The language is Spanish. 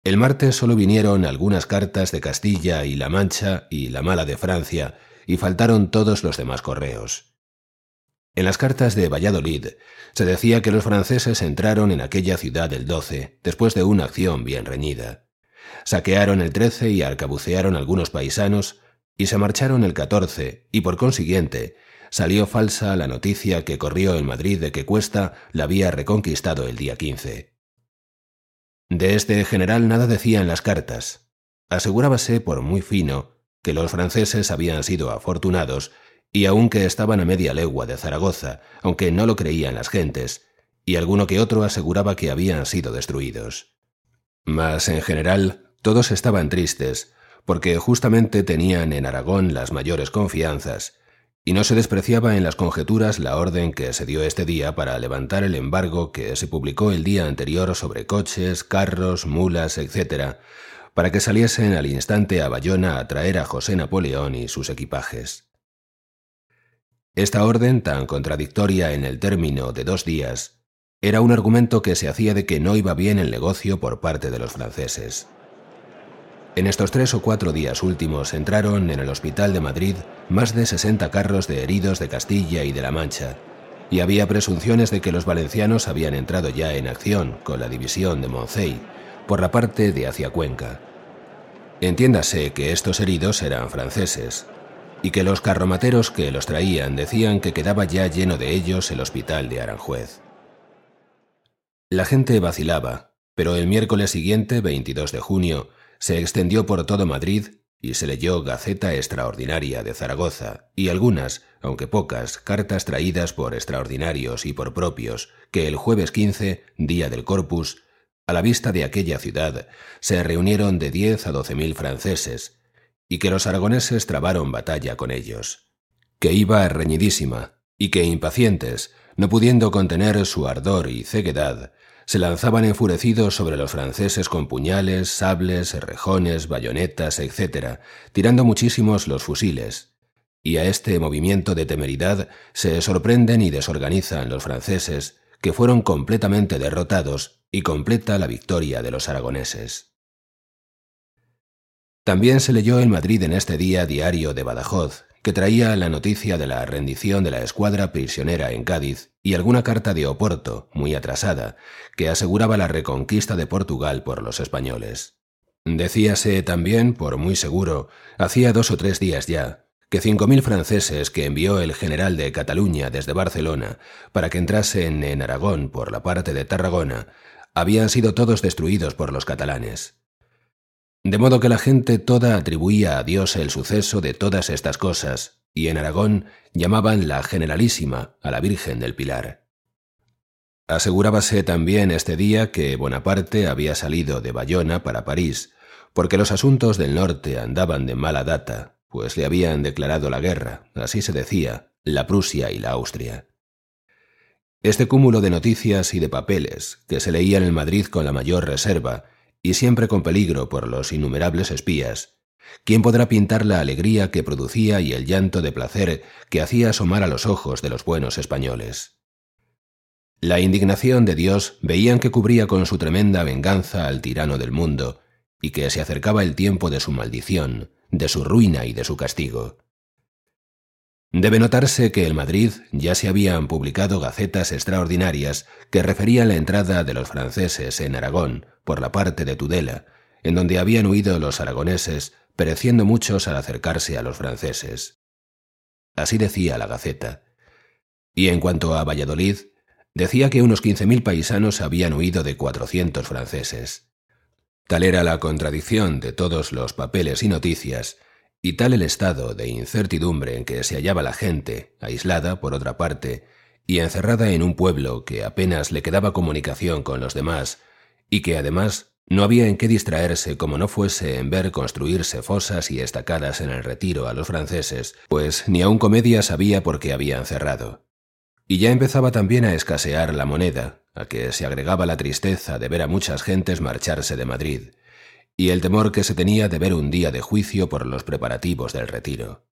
El martes solo vinieron algunas cartas de Castilla y La Mancha y la Mala de Francia, y faltaron todos los demás correos. En las cartas de Valladolid se decía que los franceses entraron en aquella ciudad el 12, después de una acción bien reñida. Saquearon el 13 y arcabucearon algunos paisanos, y se marcharon el 14, y por consiguiente salió falsa la noticia que corrió en Madrid de que Cuesta la había reconquistado el día 15. De este general nada decía en las cartas. Asegurábase por muy fino que los franceses habían sido afortunados y aun que estaban a media legua de Zaragoza, aunque no lo creían las gentes, y alguno que otro aseguraba que habían sido destruidos. Mas, en general, todos estaban tristes, porque justamente tenían en Aragón las mayores confianzas, y no se despreciaba en las conjeturas la orden que se dio este día para levantar el embargo que se publicó el día anterior sobre coches, carros, mulas, etc., para que saliesen al instante a Bayona a traer a José Napoleón y sus equipajes. Esta orden, tan contradictoria en el término de 2 días, era un argumento que se hacía de que no iba bien el negocio por parte de los franceses. En estos 3 o 4 días últimos entraron en el Hospital de Madrid más de 60 carros de heridos de Castilla y de La Mancha, y había presunciones de que los valencianos habían entrado ya en acción con la división de Moncey por la parte de hacia Cuenca. Entiéndase que estos heridos eran franceses, y que los carromateros que los traían decían que quedaba ya lleno de ellos el hospital de Aranjuez. La gente vacilaba, pero el miércoles siguiente, 22 de junio, se extendió por todo Madrid y se leyó Gaceta Extraordinaria de Zaragoza y algunas, aunque pocas, cartas traídas por extraordinarios y por propios que el jueves 15, día del Corpus, a la vista de aquella ciudad, se reunieron de 10 a 12.000 franceses y que los aragoneses trabaron batalla con ellos, que iba reñidísima y que impacientes, no pudiendo contener su ardor y ceguedad, se lanzaban enfurecidos sobre los franceses con puñales, sables, rejones, bayonetas, etc., tirando muchísimos los fusiles. Y a este movimiento de temeridad se sorprenden y desorganizan los franceses, que fueron completamente derrotados y completa la victoria de los aragoneses. También se leyó en Madrid en este día Diario de Badajoz, que traía la noticia de la rendición de la escuadra prisionera en Cádiz y alguna carta de Oporto, muy atrasada, que aseguraba la reconquista de Portugal por los españoles. Decíase también, por muy seguro, hacía 2 o 3 días ya, que 5.000 franceses que envió el general de Cataluña desde Barcelona para que entrasen en Aragón por la parte de Tarragona, habían sido todos destruidos por los catalanes. De modo que la gente toda atribuía a Dios el suceso de todas estas cosas, y en Aragón llamaban la Generalísima a la Virgen del Pilar. Asegurábase también este día que Bonaparte había salido de Bayona para París, porque los asuntos del norte andaban de mala data, pues le habían declarado la guerra, así se decía, la Prusia y la Austria. Este cúmulo de noticias y de papeles, que se leían en Madrid con la mayor reserva, y siempre con peligro por los innumerables espías, ¿quién podrá pintar la alegría que producía y el llanto de placer que hacía asomar a los ojos de los buenos españoles? La indignación de Dios veían que cubría con su tremenda venganza al tirano del mundo, y que se acercaba el tiempo de su maldición, de su ruina y de su castigo. Debe notarse que en Madrid ya se habían publicado gacetas extraordinarias que referían la entrada de los franceses en Aragón por la parte de Tudela, en donde habían huido los aragoneses, pereciendo muchos al acercarse a los franceses. Así decía la Gaceta. Y en cuanto a Valladolid, decía que unos 15.000 paisanos habían huido de 400 franceses. Tal era la contradicción de todos los papeles y noticias, y tal el estado de incertidumbre en que se hallaba la gente, aislada, por otra parte, y encerrada en un pueblo que apenas le quedaba comunicación con los demás, y que además no había en qué distraerse como no fuese en ver construirse fosas y estacadas en el retiro a los franceses, pues ni aun comedias había porque habían cerrado. Y ya empezaba también a escasear la moneda, a que se agregaba la tristeza de ver a muchas gentes marcharse de Madrid, y el temor que se tenía de ver un día de juicio por los preparativos del retiro.